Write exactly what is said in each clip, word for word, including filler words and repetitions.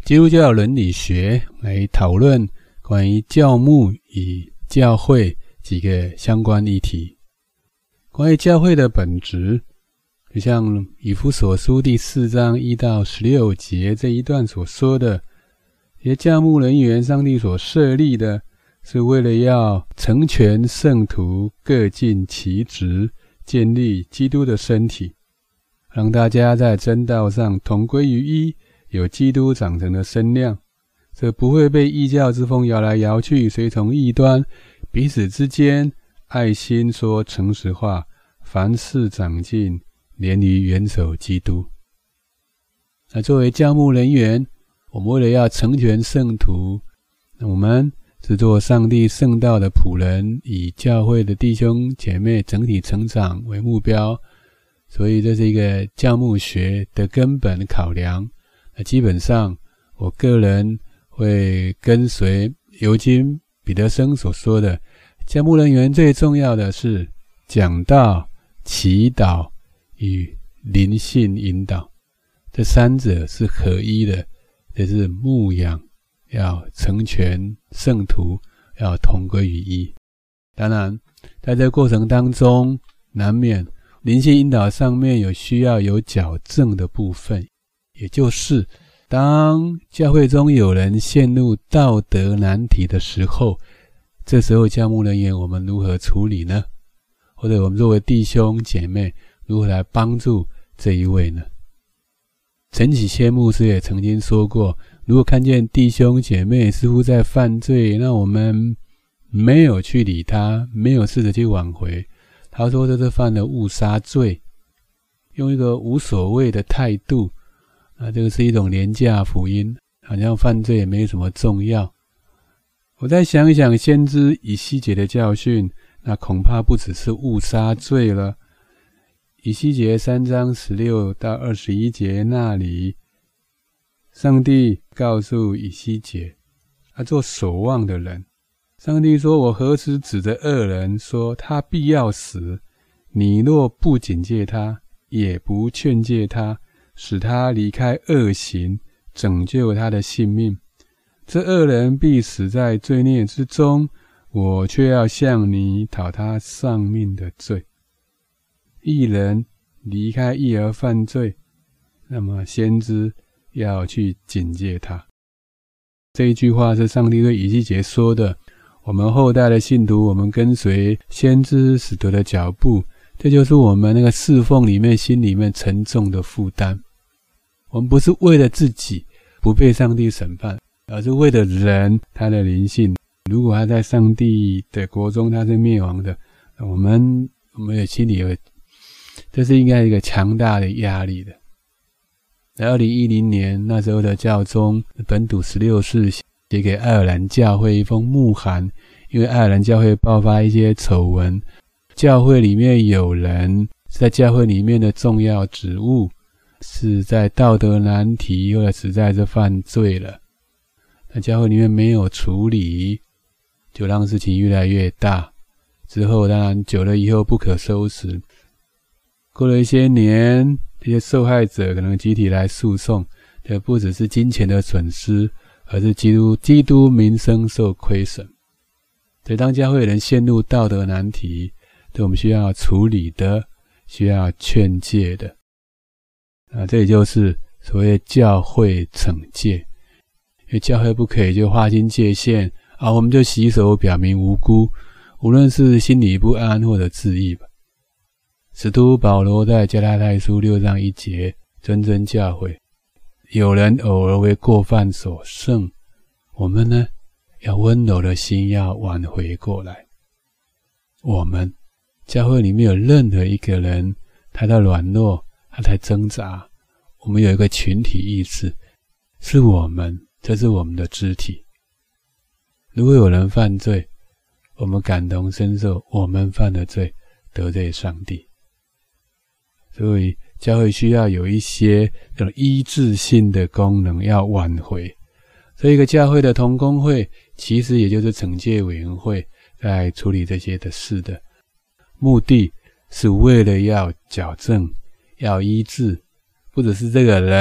基督教伦理学来讨论关于教牧与教会几个相关议题。关于教会的本质，就像以弗所书第四章一到十六节这一段所说的，这些教牧人员上帝所设立的是为了要成全圣徒，各尽其职，建立基督的身体，让大家在真道上同归于一，有基督长成的身量，这不会被异教之风摇来摇去，随从异端，彼此之间爱心说诚实话，凡事长进，连于元首基督。那作为教牧人员，我们为了要成全圣徒，那我们是做上帝圣道的仆人，以教会的弟兄姐妹整体成长为目标，所以这是一个教牧学的根本考量。那基本上我个人会跟随尤金彼得生所说的，教牧人员最重要的是讲道、祈祷与灵性引导，这三者是合一的，这是牧养要成全圣徒，要同归于一。当然在这个过程当中，难免灵性引导上面有需要有矫正的部分，也就是当教会中有人陷入道德难题的时候，这时候教牧人员我们如何处理呢？或者我们作为弟兄姐妹如何来帮助这一位呢？陈启谦牧师也曾经说过，如果看见弟兄姐妹似乎在犯罪，那我们没有去理他，没有试着去挽回，他说这是犯了误杀罪，用一个无所谓的态度，那这个是一种廉价福音，好像犯罪也没什么重要。我再想一想先知以西结的教训，那恐怕不只是误杀罪了。以西结三章十六到二十一节那里，上帝告诉以西结，他做守望的人，上帝说，我何时指着恶人说他必要死，你若不警戒他，也不劝诫他，使他离开恶行，拯救他的性命，这恶人必死在罪孽之中，我却要向你讨他丧命的罪。义人离开义而犯罪，那么先知要去警戒他。这一句话是上帝对以西结说的，我们后代的信徒，我们跟随先知使徒的脚步，这就是我们那个侍奉里面心里面沉重的负担。我们不是为了自己不被上帝审判，而是为了人他的灵性，如果他在上帝的国中他是灭亡的，我们我们的心里有，这是应该一个强大的压力的。在二零一零年那时候的教宗本笃十六世写给爱尔兰教会一封牧函，因为爱尔兰教会爆发一些丑闻，教会里面有人在教会里面的重要职务是在道德难题或者实在是犯罪了，那教会里面没有处理，就让事情越来越大，之后当然久了以后不可收拾。过了一些年，这些受害者可能集体来诉讼，这不只是金钱的损失，而是基督基督名声受亏损。所以当教会人陷入道德难题，对我们需要处理的，需要劝诫的。啊，这也就是所谓教会惩戒，因为教会不可以就划清界限啊，我们就洗手表明无辜，无论是心里不安或者自义吧。使徒保罗在加拉太书六章一节谆谆教诲，有人偶尔为过犯所胜，我们呢要温柔的心要挽回过来。我们教会里面有任何一个人他在软弱，他在挣扎，我们有一个群体意识，是我们，这是我们的肢体。如果有人犯罪，我们感同身受，我们犯的罪得罪上帝。所以教会需要有一些这种医治性的功能要挽回。所以一个教会的同工会其实也就是惩戒委员会在处理这些的事的，目的是为了要矫正，要医治，不只是这个人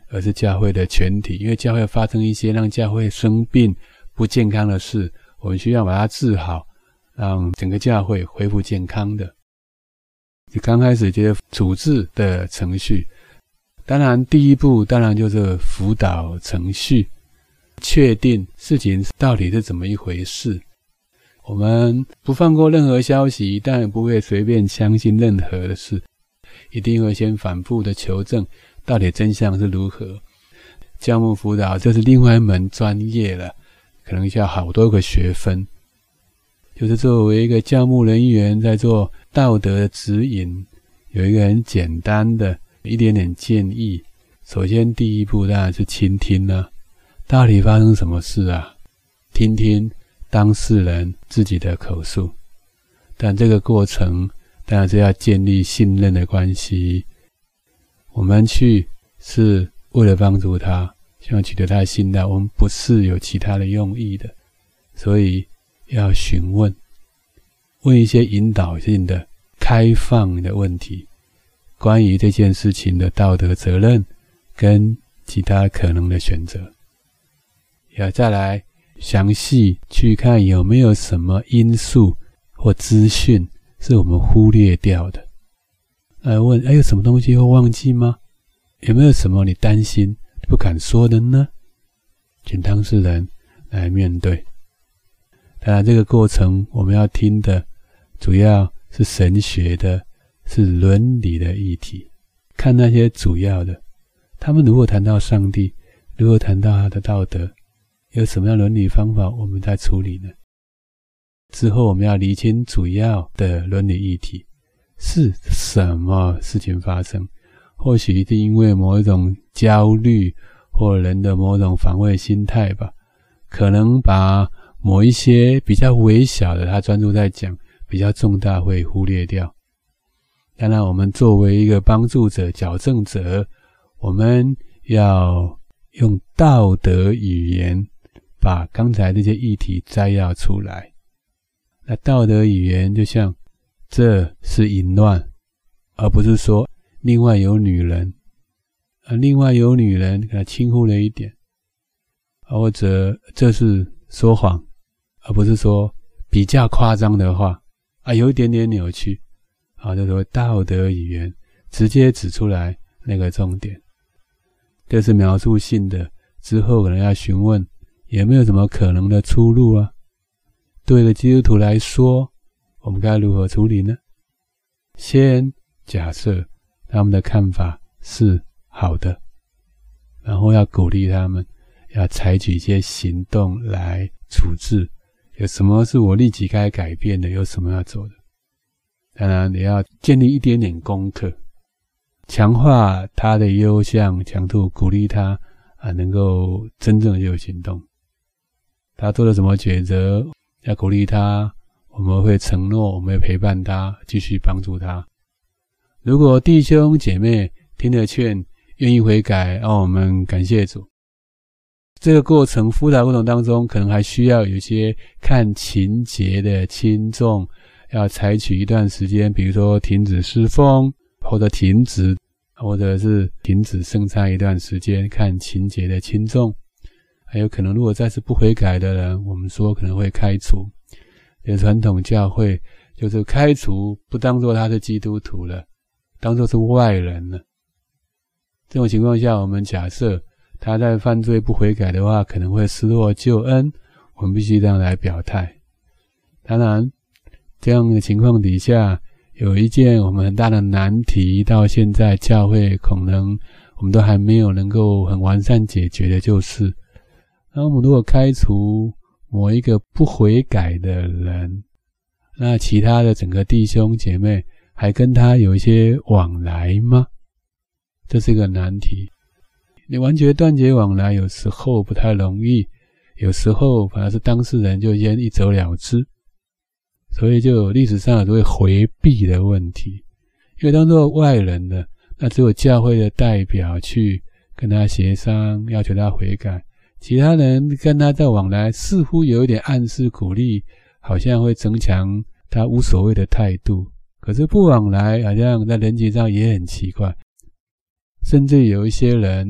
而是教会的全体。因为教会发生一些让教会生病不健康的事，我们需要把它治好，让整个教会恢复健康的。刚开始就是处置的程序，当然第一步当然就是辅导程序，确定事情到底是怎么一回事。我们不放过任何消息，但也不会随便相信任何的事，一定会先反复的求证到底真相是如何。教牧辅导这是另外一门专业了，可能需要好多个学分，就是作为一个教牧人员在做道德的指引，有一个很简单的一点点建议。首先第一步当然是倾听啊，到底发生什么事啊，听听当事人自己的口述，但这个过程当然是要建立信任的关系。我们去是为了帮助他，希望取得他的信赖，我们不是有其他的用意的，所以要询问，问一些引导性的开放的问题，关于这件事情的道德责任跟其他可能的选择。要再来详细去看有没有什么因素或资讯是我们忽略掉的。来问，哎，有什么东西会忘记吗？有没有什么你担心不敢说的呢？请当事人来面对。当然这个过程我们要听的主要是神学的，是伦理的议题，看那些主要的，他们如果谈到上帝，如果谈到他的道德，有什么样的伦理方法我们在处理呢？之后我们要厘清主要的伦理议题是什么事情发生，或许是因为某一种焦虑或人的某种防卫心态吧，可能把某一些比较微小的他专注在讲，比较重大会忽略掉。当然我们作为一个帮助者矫正者，我们要用道德语言把刚才这些议题摘要出来。那道德语言就像这是淫乱，而不是说另外有女人，啊，另外有女人给他轻忽了一点，或者这是说谎，而不是说比较夸张的话，啊，有一点点扭曲，啊，就说道德语言直接指出来那个重点。这是描述性的，之后可能要询问有没有什么可能的出路啊？对了基督徒来说，我们该如何处理呢？先假设他们的看法是好的，然后要鼓励他们要采取一些行动来处置，有什么是我立即该改变的，有什么要做的。当然也要建立一点点功课，强化他的优项强度，鼓励他啊，能够真正有行动。他做了什么抉择，要鼓励他，我们会承诺，我们会陪伴他，继续帮助他。如果弟兄姐妹听了劝，愿意悔改，让我们感谢主。这个过程辅导过程当中，可能还需要有一些看情节的轻重，要采取一段时间，比如说停止侍奉，或者停止，或者是停止圣餐一段时间，看情节的轻重。还有可能如果再次不悔改的人，我们说可能会开除。传统教会就是开除，不当作他是基督徒了，当作是外人了。这种情况下，我们假设他在犯罪不悔改的话，可能会失落救恩，我们必须这样来表态。当然这样的情况底下，有一件我们很大的难题，到现在教会可能我们都还没有能够很完善解决的，就是那我们如果开除某一个不悔改的人，那其他的整个弟兄姐妹还跟他有一些往来吗？这是一个难题。你完全断绝往来有时候不太容易，有时候反而是当事人就先一走了之，所以就有历史上有会回避的问题。因为当作外人的，那只有教会的代表去跟他协商，要求他悔改，其他人跟他在往来似乎有一点暗示鼓励，好像会增强他无所谓的态度。可是不往来好像在人际上也很奇怪，甚至有一些人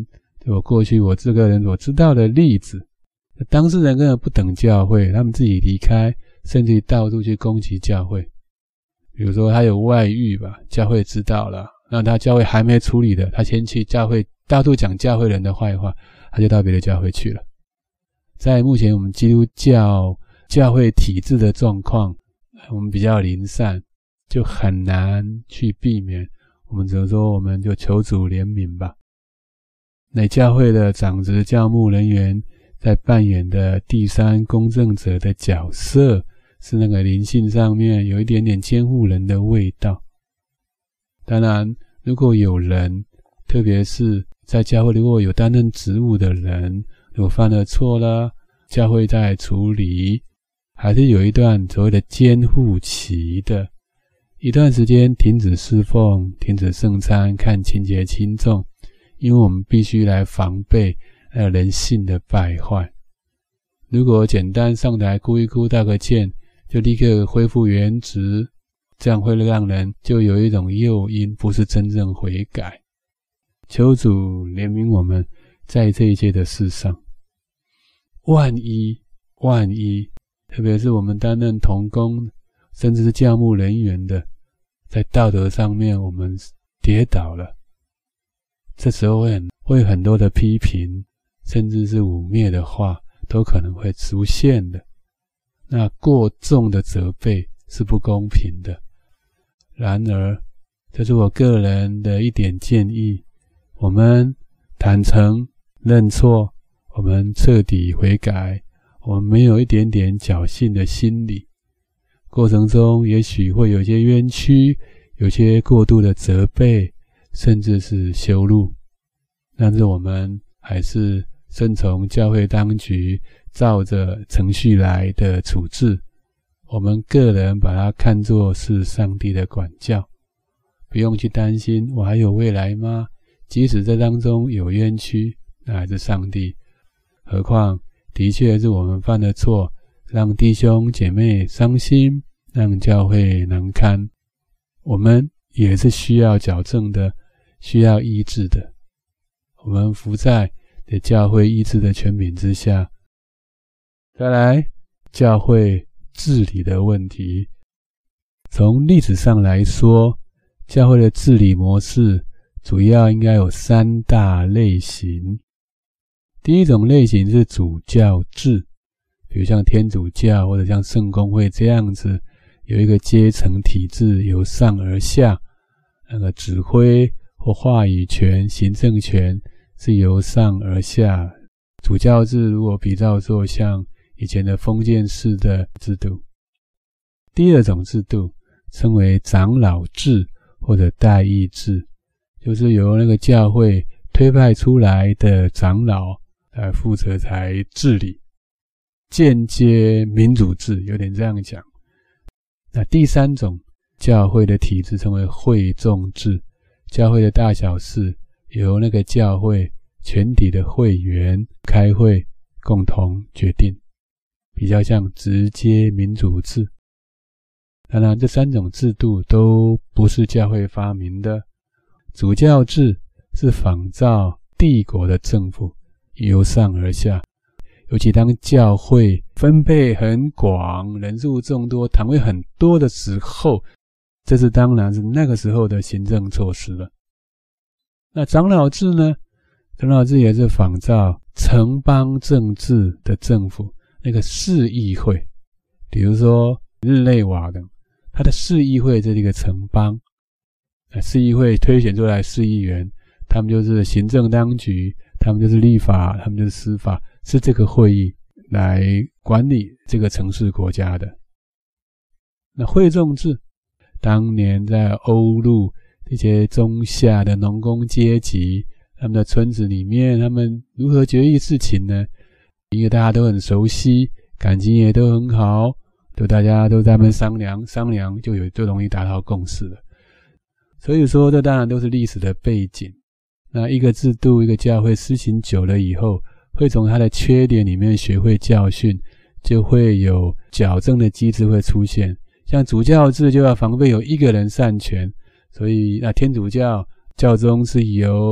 就我过去我这个人所知道的例子，当事人根本不等教会，他们自己离开，甚至到处去攻击教会。比如说他有外遇吧，教会知道了，那他教会还没处理的，他先去教会到处讲教会人的坏话，他就到别的教会去了。在目前我们基督教教会体制的状况，我们比较零散，就很难去避免。我们只能说我们就求主怜悯吧。那教会的长职教牧人员在扮演的第三公正者的角色，是那个灵性上面有一点点监护人的味道。当然如果有人，特别是在教会如果有担任职务的人，如果犯了错了，教会在处理，还是有一段所谓的监护期的，一段时间停止侍奉，停止圣餐，看情节轻重，因为我们必须来防备呃人性的败坏。如果简单上台哭一哭道个歉，就立刻恢复原职，这样会让人就有一种诱因，不是真正悔改。求主怜悯我们在这一切的事上，万一万一特别是我们担任同工甚至是教牧人员的，在道德上面我们跌倒了，这时候会很会很多的批评甚至是污蔑的话都可能会出现的。那过重的责备是不公平的。然而这是我个人的一点建议，我们坦诚认错，我们彻底悔改，我们没有一点点侥幸的心理，过程中也许会有些冤屈，有些过度的责备，甚至是羞辱，但是我们还是顺从教会当局照着程序来的处置，我们个人把它看作是上帝的管教，不用去担心我还有未来吗？即使在当中有冤屈，那还是上帝。何况的确是我们犯的错，让弟兄姐妹伤心，让教会难堪，我们也是需要矫正的，需要医治的。我们服在的教会医治的权柄之下。再来，教会治理的问题。从历史上来说，教会的治理模式主要应该有三大类型。第一种类型是主教制，比如像天主教或者像圣公会这样子，有一个阶层体制，由上而下，那个指挥或话语权、行政权是由上而下。主教制如果比照说像以前的封建式的制度。第二种制度称为长老制或者代议制，就是由那个教会推派出来的长老来负责才治理，间接民主制，有点这样讲。那第三种教会的体制称为会众制，教会的大小事由那个教会全体的会员开会共同决定，比较像直接民主制。当然这三种制度都不是教会发明的。主教制是仿照帝国的政府，由上而下，尤其当教会分配很广，人数众多，堂会很多的时候，这是当然是那个时候的行政措施了。那长老制呢？长老制也是仿照城邦政治的政府，那个市议会，比如说日内瓦等，它的市议会这是一个城邦，市议会推选出来市议员，他们就是行政当局，他们就是立法，他们就是司法，是这个会议来管理这个城市国家的。那会众制，当年在欧陆这些中下的农工阶级，他们的村子里面，他们如何决议事情呢？因为大家都很熟悉，感情也都很好，就大家都在那边商量商量，就有就容易达到共识了。所以说这当然都是历史的背景。那一个制度一个教会施行久了以后，会从它的缺点里面学会教训，就会有矫正的机制会出现。像主教制就要防备有一个人擅权，所以那天主教教宗是由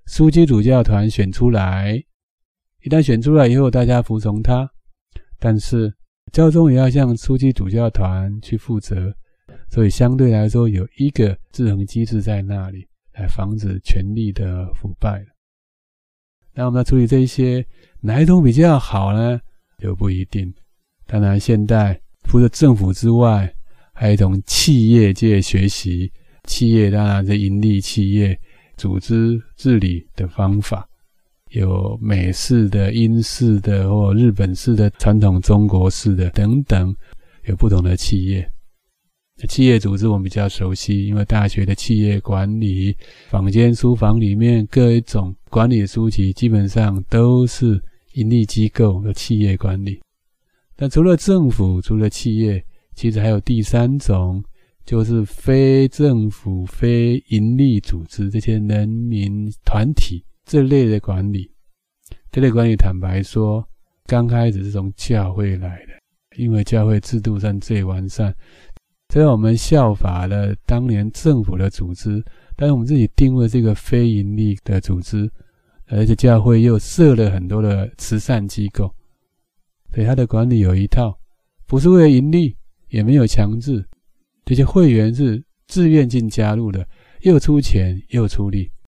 枢机主教团选出来，一旦选出来以后，大家服从他，但是教宗也要向枢机主教团去负责，所以相对来说有一个制衡机制在那里，来防止权力的腐败。那我们要处理这些，哪一种比较好呢？就不一定。当然现代除了政府之外，还有一种企业界学习，企业当然是盈利企业组织治理的方法，有美式的、英式的或日本式的、传统中国式的等等，有不同的企业。企业组织我们比较熟悉，因为大学的企业管理、坊间书房里面各一种管理的书籍基本上都是盈利机构的企业管理。但除了政府，除了企业，其实还有第三种，就是非政府、非盈利组织，这些人民团体这类的管理。这类管理坦白说，刚开始是从教会来的，因为教会制度上最完善，所以我们效法了当年政府的组织，但是我们自己定位这个非盈利的组织，而且教会又设了很多的慈善机构，所以它的管理有一套，不是为了盈利，也没有强制，这些会员是自愿进加入的，又出钱又出力，